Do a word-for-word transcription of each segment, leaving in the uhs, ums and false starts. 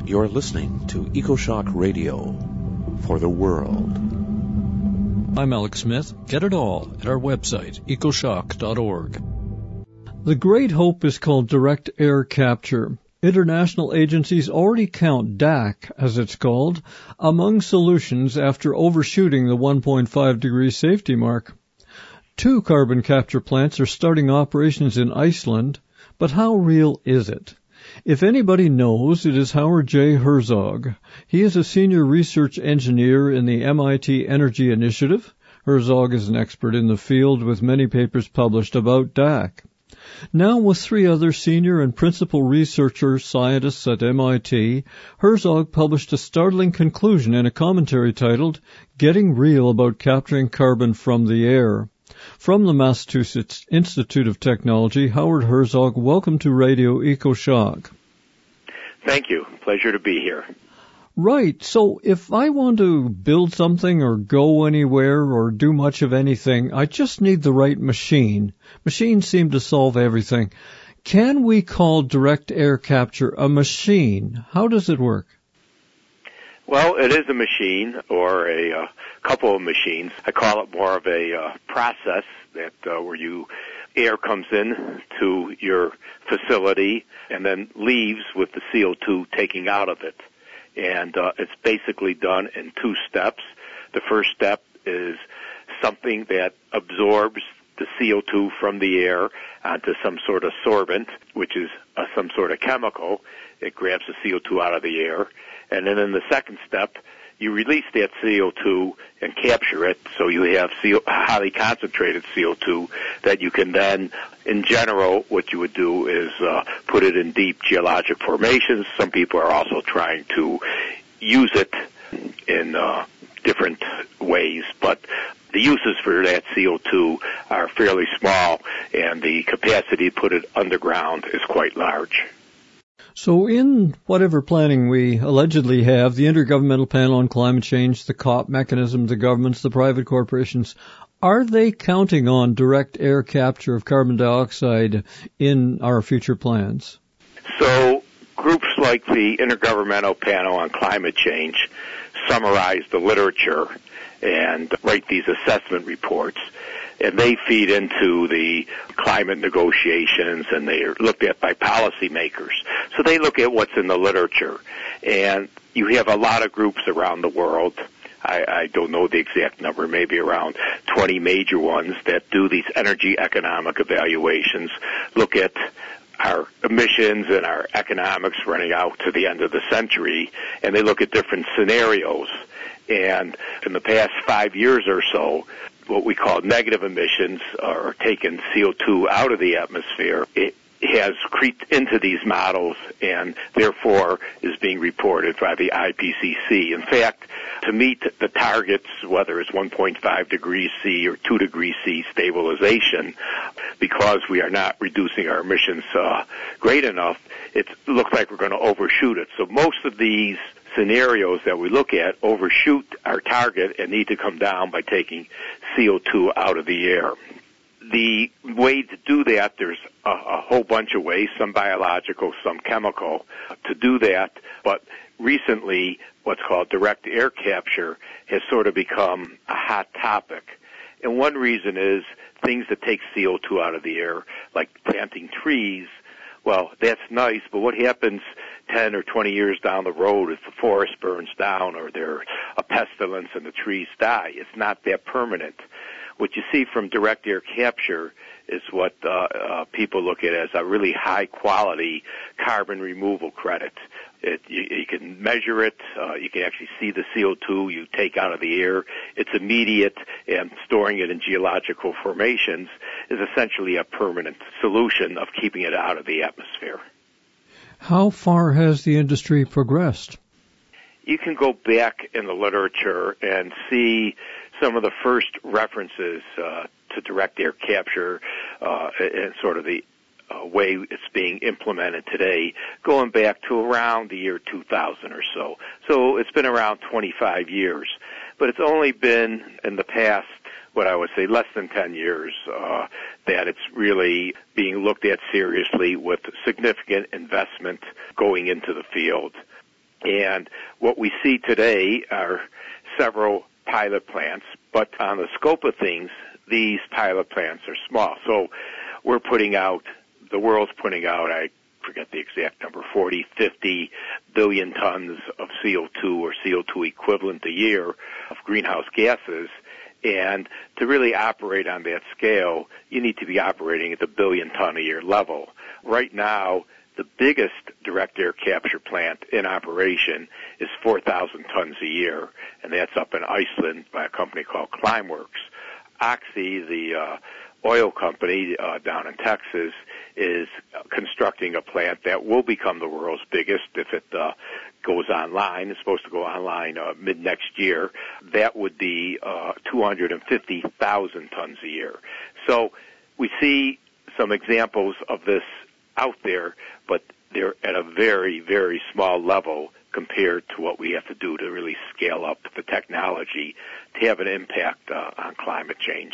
You're listening to EcoShock Radio for the world. I'm Alex Smith. Get it all at our website, ecoshock dot org. The great hope is called direct air capture. International agencies already count D A C, as it's called, among solutions after overshooting the one point five degree safety mark. Two carbon capture plants are starting operations in Iceland, but how real is it? If anybody knows, it is Howard J. Herzog. He is a senior research engineer in the M I T Energy Initiative. Herzog is an expert in the field with many papers published about D A C. Now, with three other senior and principal researcher scientists at M I T, Herzog published a startling conclusion in a commentary titled, Getting Real About Capturing Carbon from the Air. From the Massachusetts Institute of Technology, Howard Herzog, welcome to Radio EcoShock. Thank you. Pleasure to be here. Right. So if I want to build something or go anywhere or do much of anything, I just need the right machine. Machines seem to solve everything. Can we call direct air capture a machine? How does it work? Well, it is a machine or a uh, couple of machines. I call it more of a uh, process that uh, where you air comes in to your facility and then leaves with the C O two taking out of it. And uh, it's basically done in two steps. The first step is something that absorbs the C O two from the air onto some sort of sorbent, which is uh, some sort of chemical. It grabs the C O two out of the air. And then in the second step, you release that C O two and capture it, so you have C O, highly concentrated C O two that you can then, in general, what you would do is uh, put it in deep geologic formations. Some people are also trying to use it in uh, different ways, but the uses for that C O two are fairly small, and the capacity to put it underground is quite large. So in whatever planning we allegedly have, the Intergovernmental Panel on Climate Change, the COP mechanism, the governments, the private corporations, are they counting on direct air capture of carbon dioxide in our future plans? So groups like the Intergovernmental Panel on Climate Change summarize the literature and write these assessment reports. And they feed into the climate negotiations, and they are looked at by policymakers. So they look at what's in the literature. And you have a lot of groups around the world. I, I don't know the exact number, maybe around twenty major ones that do these energy economic evaluations, look at our emissions and our economics running out to the end of the century, and they look at different scenarios. And in the past five years or so, what we call negative emissions, or taking C O two out of the atmosphere, it has creeped into these models and therefore is being reported by the I P C C. In fact, to meet the targets, whether it's one point five degrees C or two degrees C stabilization, because we are not reducing our emissions uh, great enough, it looks like we're going to overshoot it. So most of these scenarios that we look at overshoot our target and need to come down by taking C O two out of the air. The way to do that, there's a, a whole bunch of ways, some biological, some chemical, to do that. But recently, what's called direct air capture has sort of become a hot topic. And one reason is things that take C O two out of the air, like planting trees. Well, that's nice, but what happens ten or twenty years down the road if the forest burns down or there's a pestilence and the trees die? It's not that permanent. What you see from direct air capture is what uh, uh, people look at as a really high-quality carbon removal credit. It, you, you can measure it. Uh, you can actually see the C O two you take out of the air. It's immediate, and storing it in geological formations is essentially a permanent solution of keeping it out of the atmosphere. How far has the industry progressed? You can go back in the literature and see some of the first references uh, to direct air capture uh, and sort of the uh, way it's being implemented today, going back to around the year two thousand or so. So it's been around twenty-five years. But it's only been in the past, what I would say, less than ten years, uh, that it's really being looked at seriously with significant investment going into the field. And what we see today are several pilot plants, but on the scope of things, these pilot plants are small. So we're putting out, the world's putting out, I forget the exact number, forty, fifty billion tons of C O two or C O two equivalent a year of greenhouse gases. And to really operate on that scale, you need to be operating at the billion ton a year level. Right now, the biggest direct air capture plant in operation is four thousand tons a year, and that's up in Iceland by a company called Climeworks. Oxy, the uh, oil company uh, down in Texas, is constructing a plant that will become the world's biggest if it uh, goes online. It's supposed to go online uh, mid-next year. That would be uh, two hundred fifty thousand tons a year. So we see some examples of this out there, but they're at a very, very small level compared to what we have to do to really scale up the technology to have an impact uh, on climate change.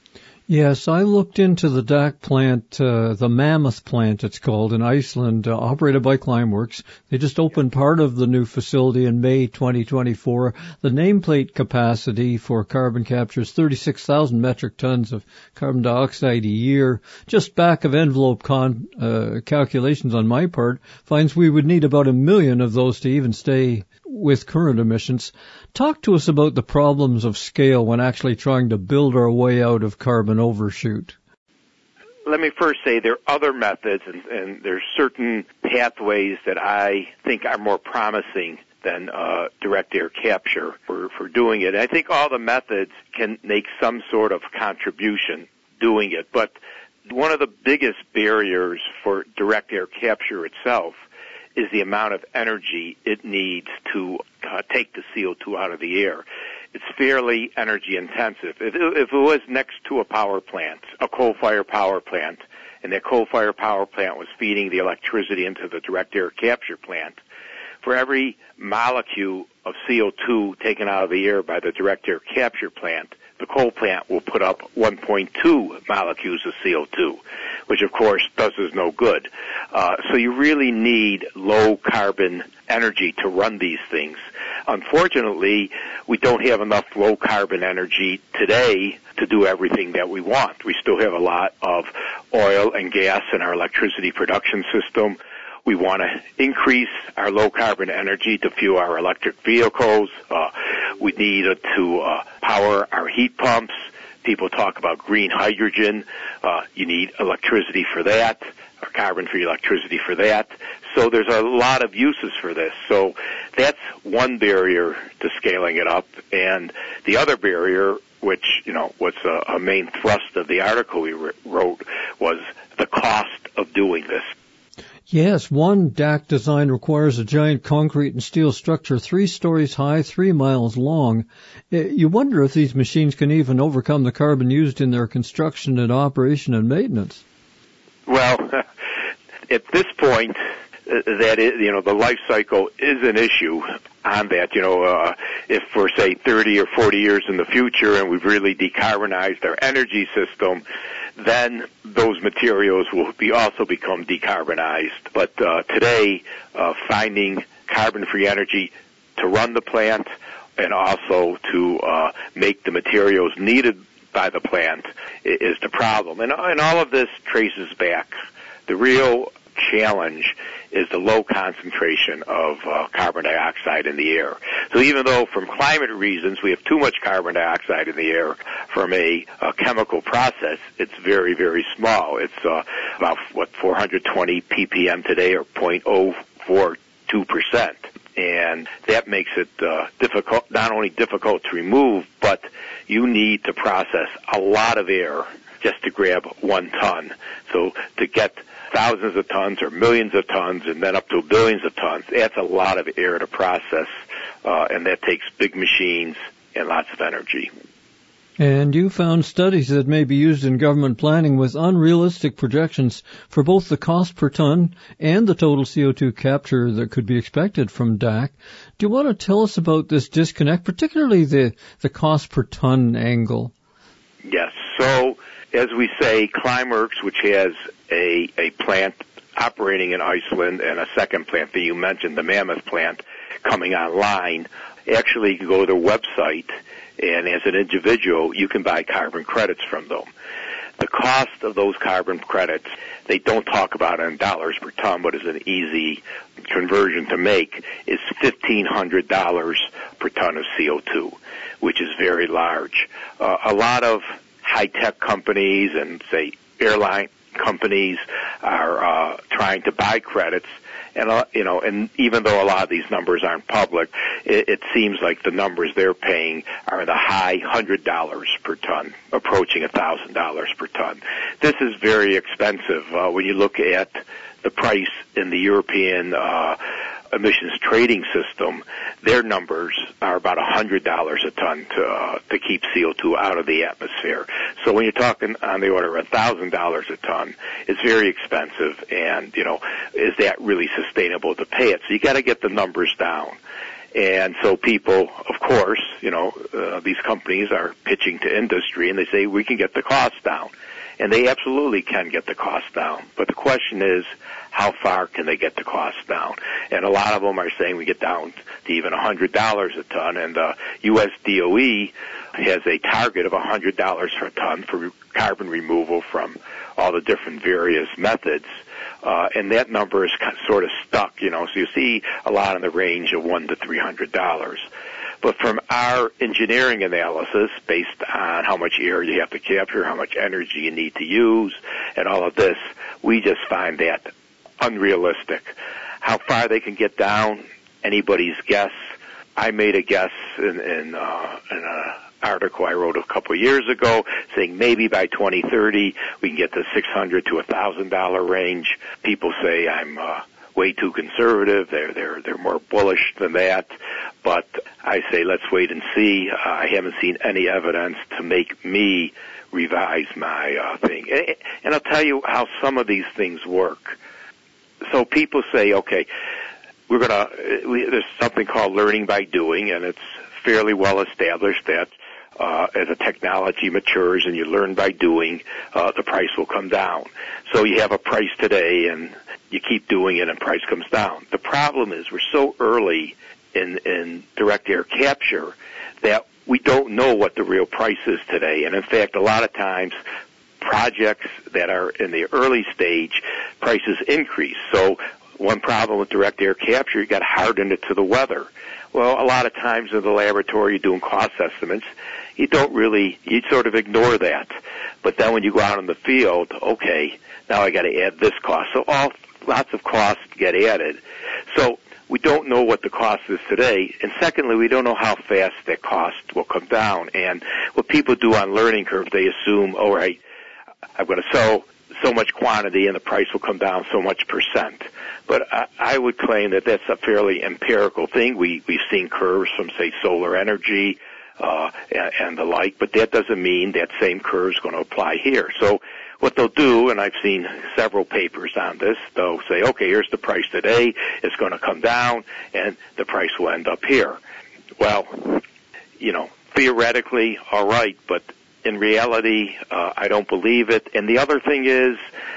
Yes, I looked into the D A C plant, uh, the Mammoth plant it's called, in Iceland, uh, operated by Climeworks. They just opened part of the new facility in May twenty twenty-four. The nameplate capacity for carbon capture is thirty-six thousand metric tons of carbon dioxide a year. Just back of envelope con, uh, calculations on my part finds we would need about a million of those to even stay with current emissions. Talk to us about the problems of scale when actually trying to build our way out of carbon overshoot. Let me first say there are other methods, and, and there's certain pathways that I think are more promising than uh, direct air capture for, for doing it. I think all the methods can make some sort of contribution doing it, but one of the biggest barriers for direct air capture itself is the amount of energy it needs to uh, take the C O two out of the air. It's fairly energy intensive. If it, if it was next to a power plant, a coal-fired power plant, and that coal-fired power plant was feeding the electricity into the direct air capture plant, for every molecule of C O two taken out of the air by the direct air capture plant, the coal plant will put up one point two molecules of C O two, which of course does us no good. Uh, so you really need low carbon energy to run these things. Unfortunately, we don't have enough low carbon energy today to do everything that we want. We still have a lot of oil and gas in our electricity production system. We want to increase our low-carbon energy to fuel our electric vehicles. Uh, we need it to uh, power our heat pumps. People talk about green hydrogen. Uh, you need electricity for that, or carbon-free electricity for that. So there's a lot of uses for this. So that's one barrier to scaling it up. And the other barrier, which, you know, was a, a main thrust of the article we wrote, was the cost of doing this. Yes, one D A C design requires a giant concrete and steel structure three stories high, three miles long. You wonder if these machines can even overcome the carbon used in their construction and operation and maintenance. Well, at this point, that is, you know, the life cycle is an issue on that. You know, uh, if for, say, thirty or forty years in the future and we've really decarbonized our energy system, then those materials will be also become decarbonized. But uh, today, uh, finding carbon-free energy to run the plant and also to uh, make the materials needed by the plant is the problem. And, and all of this traces back. The real challenge is the low concentration of uh, carbon dioxide in the air. So even though from climate reasons we have too much carbon dioxide in the air from a, a chemical process, it's very, very small. It's uh, about, what, four hundred twenty p p m today, or zero point zero four two percent. And that makes it uh, difficult, not only difficult to remove, but you need to process a lot of air just to grab one ton. So to get thousands of tons or millions of tons and then up to billions of tons, that's a lot of air to process, uh, and that takes big machines and lots of energy. And you found studies that may be used in government planning with unrealistic projections for both the cost per ton and the total C O two capture that could be expected from D A C. Do you want to tell us about this disconnect, particularly the, the cost per ton angle? Yes. So, as we say, Climeworks, which has a, a plant operating in Iceland and a second plant that you mentioned, the Mammoth plant, coming online. Actually, you can go to their website, and as an individual, you can buy carbon credits from them. The cost of those carbon credits, they don't talk about it in dollars per ton, but it's an easy conversion to make, is fifteen hundred dollars per ton of C O two, which is very large. Uh, a lot of high-tech companies and, say, airline companies are uh, trying to buy credits. And, uh, you know, and even though a lot of these numbers aren't public, it, it seems like the numbers they're paying are the high one hundred dollars per ton, approaching one thousand dollars per ton. This is very expensive. Uh, when you look at the price in the European uh, emissions trading system, their numbers are about one hundred dollars a ton to, uh, to keep C O two out of the atmosphere. So when you're talking on the order of one thousand dollars a ton, it's very expensive, and, you know, is that really sustainable to pay it? So you got to get the numbers down. And so people, of course, you know, uh, these companies are pitching to industry, and they say we can get the cost down. And they absolutely can get the cost down. But the question is, how far can they get the cost down? And a lot of them are saying we get down to even one hundred dollars a ton, and the U S D O E has a target of one hundred dollars per ton for carbon removal from all the different various methods. Uh, and that number is sort of stuck, you know, so you see a lot in the range of one to three hundred dollars. But from our engineering analysis, based on how much air you have to capture, how much energy you need to use, and all of this, we just find that unrealistic. How far they can get down, anybody's guess. I made a guess in, in, uh, in an article I wrote a couple of years ago, saying maybe by twenty thirty we can get to six hundred to one thousand dollars range. People say I'm uh, way too conservative. They're they're they're more bullish than that. But I say let's wait and see. Uh, I haven't seen any evidence to make me revise my uh, thing. And, and I'll tell you how some of these things work. So people say, okay, we're gonna. We, there's something called learning by doing, and it's fairly well established that uh, as a technology matures and you learn by doing, uh, the price will come down. So you have a price today, and you keep doing it, and price comes down. The problem is we're so early in, in direct air capture that we don't know what the real price is today. And in fact, a lot of times projects that are in the early stage, prices increase. So one problem with direct air capture, you got to harden it to the weather. Well, a lot of times in the laboratory, you're doing cost estimates. You don't really, you sort of ignore that. But then when you go out in the field, okay, now I got to add this cost. So all lots of costs get added. So we don't know what the cost is today. And secondly, we don't know how fast that cost will come down. And what people do on learning curve, they assume, all right, I'm going to sell so much quantity and the price will come down so much percent. But I, I would claim that that's a fairly empirical thing. We, we've seen curves from, say, solar energy uh, and, and the like, but that doesn't mean that same curve is going to apply here. So what they'll do, and I've seen several papers on this, they'll say, okay, here's the price today. It's going to come down, and the price will end up here. Well, you know, theoretically, all right, but in reality, uh, I don't believe it. And the other thing is,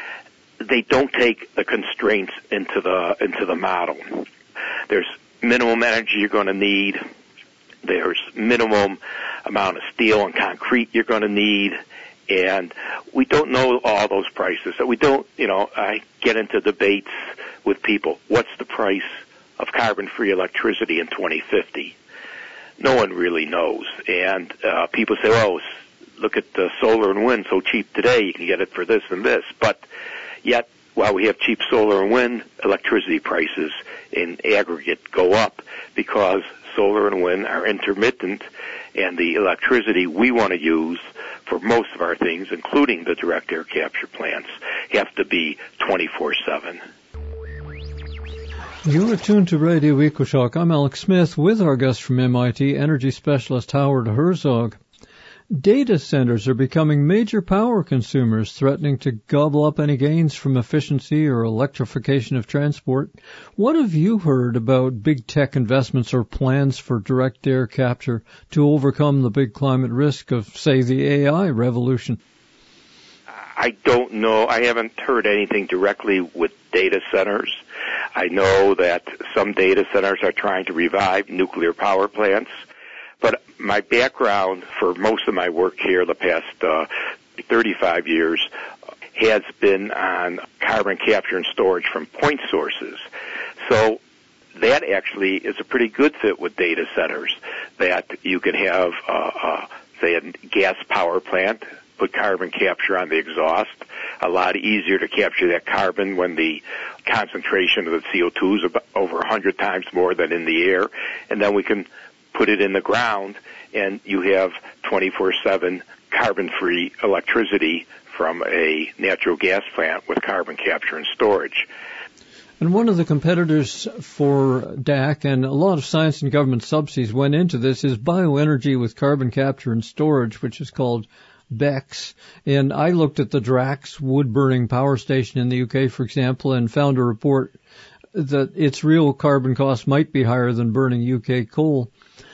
they don't take the constraints into the into the model. There's minimum energy you're going to need. There's minimum amount of steel and concrete you're going to need. And we don't know all those prices. So we don't, you know, I get into debates with people. What's the price of carbon-free electricity in twenty fifty? No one really knows. And uh, people say, oh, look at the solar and wind, so cheap today, you can get it for this and this. But yet, while we have cheap solar and wind, electricity prices in aggregate go up because solar and wind are intermittent, and the electricity we want to use for most of our things, including the direct air capture plants, have to be twenty-four seven. You are tuned to Radio EcoShock. I'm Alex Smith with our guest from M I T, energy specialist Howard Herzog. Data centers are becoming major power consumers, threatening to gobble up any gains from efficiency or electrification of transport. What have you heard about big tech investments or plans for direct air capture to overcome the big climate risk of, say, the A I revolution? I don't know. I haven't heard anything directly with data centers. I know that some data centers are trying to revive nuclear power plants. But my background for most of my work here the past uh, thirty-five years has been on carbon capture and storage from point sources. So that actually is a pretty good fit with data centers, that you can have, uh, uh, say, a gas power plant, put carbon capture on the exhaust, a lot easier to capture that carbon when the concentration of the C O two is about over one hundred times more than in the air, and then we can put it in the ground, and you have twenty-four seven carbon-free electricity from a natural gas plant with carbon capture and storage. And one of the competitors for D A C, and a lot of science and government subsidies went into this, is bioenergy with carbon capture and storage, which is called BECCS. And I looked at the Drax wood-burning power station in the U K, for example, and found a report that its real carbon cost might be higher than burning U K coal.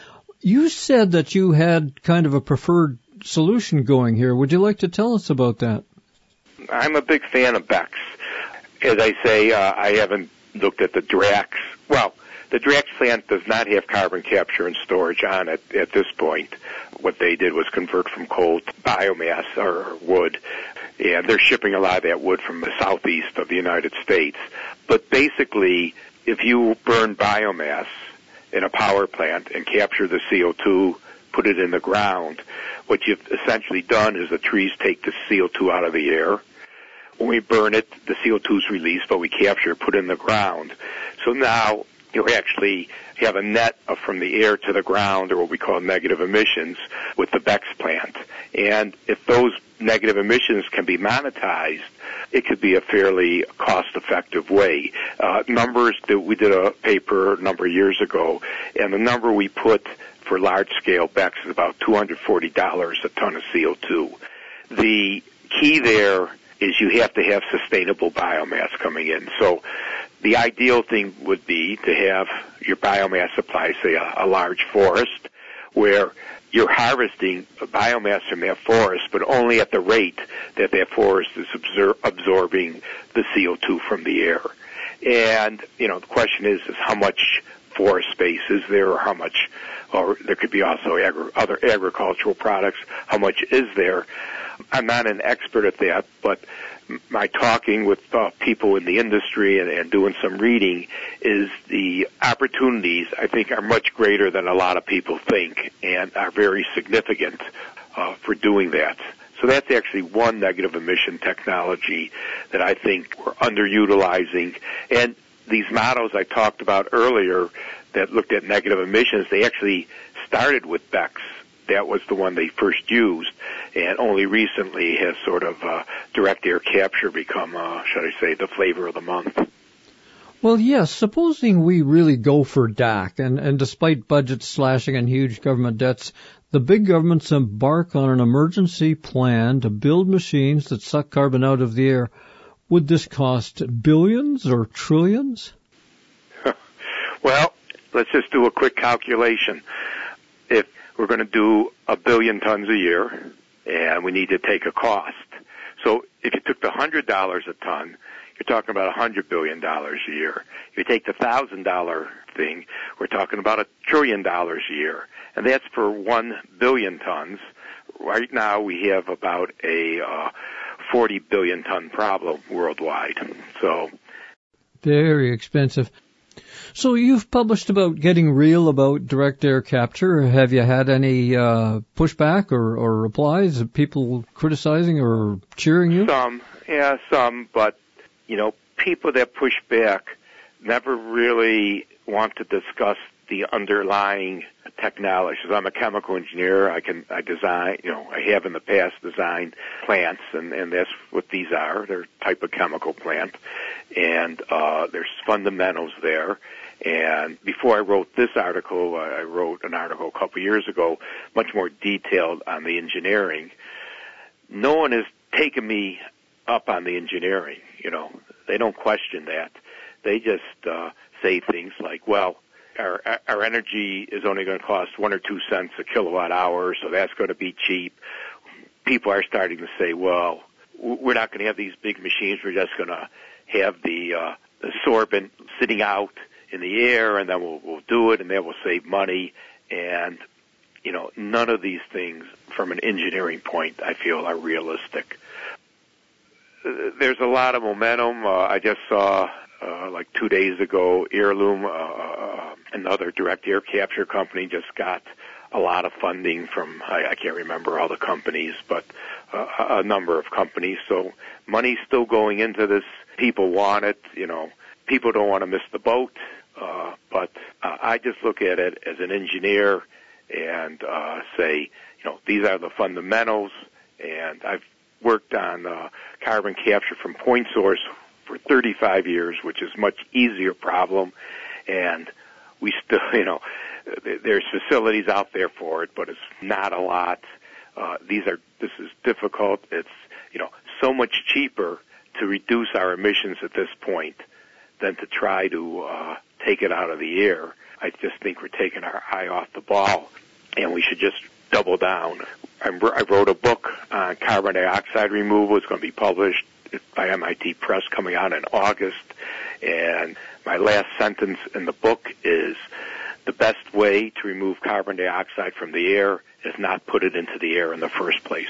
You said that you had kind of a preferred solution going here. Would you like to tell us about that? I'm a big fan of BECCS. As I say, uh, I haven't looked at the Drax. Well, the Drax plant does not have carbon capture and storage on it at this point. What they did was convert from coal to biomass or wood, and they're shipping a lot of that wood from the southeast of the United States. But basically, if you burn biomass in a power plant and capture the C O two, put it in the ground, what you've essentially done is the trees take the C O two out of the air. When we burn it, the C O two is released, but we capture it, put it in the ground. So now you actually have a net from the air to the ground, or what we call negative emissions, with the BECCS plant. And if those negative emissions can be monetized, it could be a fairly cost-effective way. Uh, numbers that we did a paper a number of years ago, and the number we put for large-scale BECCS is about two hundred forty dollars a ton of C O two. The key there is you have to have sustainable biomass coming in. So the ideal thing would be to have your biomass supply, say, a, a large forest, where you're harvesting biomass from that forest, but only at the rate that that forest is absor- absorbing the C O two from the air. And, you know, the question is, is how much forest space is there, or how much, or there could be also agri- other agricultural products, how much is there? I'm not an expert at that, but my talking with uh, people in the industry and, and doing some reading is the opportunities, I think, are much greater than a lot of people think, and are very significant uh, for doing that. So that's actually one negative emission technology that I think we're underutilizing. And these models I talked about earlier that looked at negative emissions, they actually started with BECCS. That was the one they first used, and only recently has sort of uh, direct air capture become, uh, should I say, the flavor of the month. Well, yes, supposing we really go for D A C, and, and despite budget slashing and huge government debts, the big governments embark on an emergency plan to build machines that suck carbon out of the air. Would this cost billions or trillions? Well, let's just do a quick calculation. If we're going to do a billion tons a year, and we need to take a cost. So if you took the one hundred dollars a ton, you're talking about one hundred billion dollars a year. If you take the one thousand dollars thing, we're talking about a trillion dollars a year. And that's for one billion tons. Right now we have about a uh, forty billion ton problem worldwide. So very expensive. So you've published about getting real about direct air capture. Have you had any uh, pushback or, or replies? People criticizing or cheering you? Some, yeah, some. But, you know, people that push back never really want to discuss the underlying technology. So I'm a chemical engineer. I can, I design, you know, I have in the past designed plants, and, and that's what these are. They're a type of chemical plant. And uh, there's fundamentals there. And before I wrote this article, I wrote an article a couple of years ago, much more detailed on the engineering. No one has taken me up on the engineering, you know. They don't question that. They just uh, say things like, well, our, our energy is only going to cost one or two cents a kilowatt hour, so that's going to be cheap. People are starting to say, well, we're not going to have these big machines. We're just going to have the, uh, the sorbent sitting out in the air, and then we'll, we'll do it, and then we'll save money. And, you know, none of these things, from an engineering point, I feel are realistic. There's a lot of momentum. Uh, I just saw, uh, like two days ago, Heirloom, uh, another direct air capture company, just got a lot of funding from, I, I can't remember all the companies, but uh, a number of companies. So money's still going into this. People want it. You know, people don't want to miss the boat. Uh, but uh, I just look at it as an engineer and uh, say, you know, these are the fundamentals. And I've worked on uh, carbon capture from point source for thirty-five years, which is a much easier problem. And we still, you know, there's facilities out there for it, but it's not a lot. Uh, these are, this is difficult. It's, you know, so much cheaper to reduce our emissions at this point than to try to uh, take it out of the air. I just think we're taking our eye off the ball, and we should just double down. I wrote a book on carbon dioxide removal. It's going to be published by M I T Press coming out in August, and my last sentence in the book is, the best way to remove carbon dioxide from the air is not put it into the air in the first place.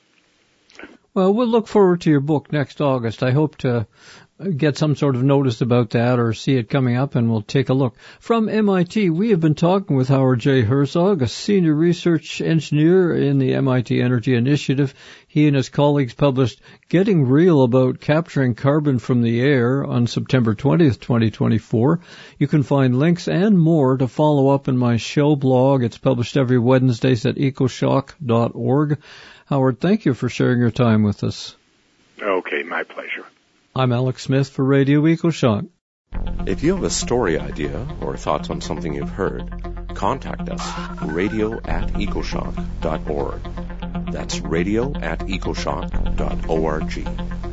Well, we'll look forward to your book next August. I hope to get some sort of notice about that or see it coming up, and we'll take a look. From M I T, we have been talking with Howard J. Herzog, a senior research engineer in the M I T Energy Initiative. He and his colleagues published Getting Real About Capturing Carbon from the Air on September twentieth, twenty twenty-four. You can find links and more to follow up in my show blog. It's published every Wednesdays at ecoshock dot org. Howard, thank you for sharing your time with us. Okay, my pleasure. I'm Alex Smith for Radio EcoShock. If you have a story idea or thoughts on something you've heard, contact us, radio at ecoshock dot org. That's radio at ecoshock dot org.